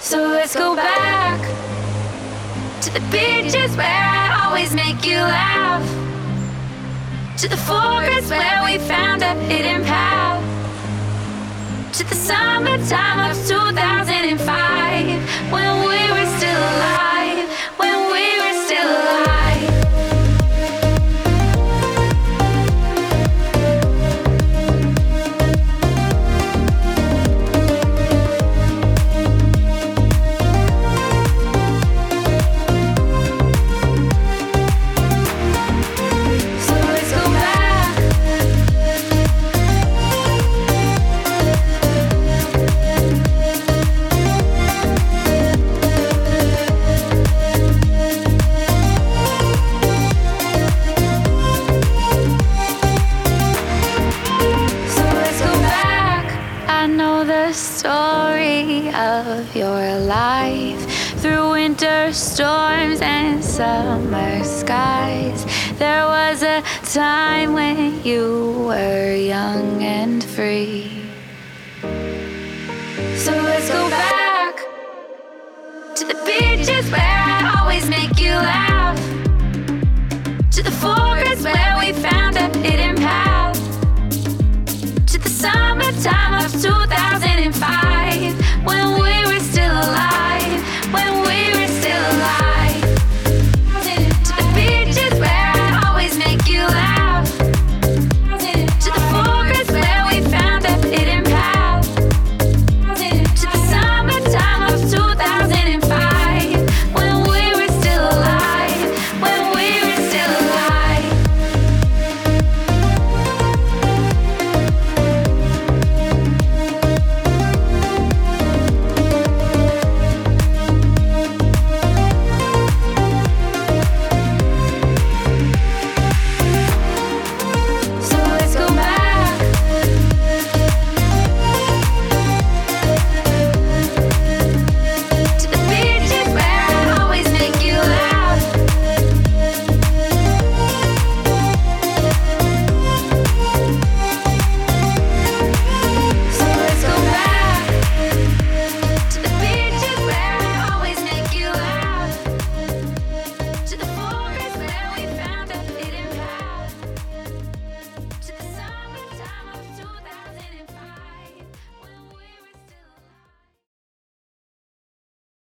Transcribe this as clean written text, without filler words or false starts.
So let's go back to the beaches where I always make you laugh, to the forest where we found a hidden path, to the summertime of 2005, when we were still alive, when we were still alive. Story of your life through winter storms and summer skies. There was a time when you were young and free. So let's go back to the beaches where I always make you laugh, to the forest where we found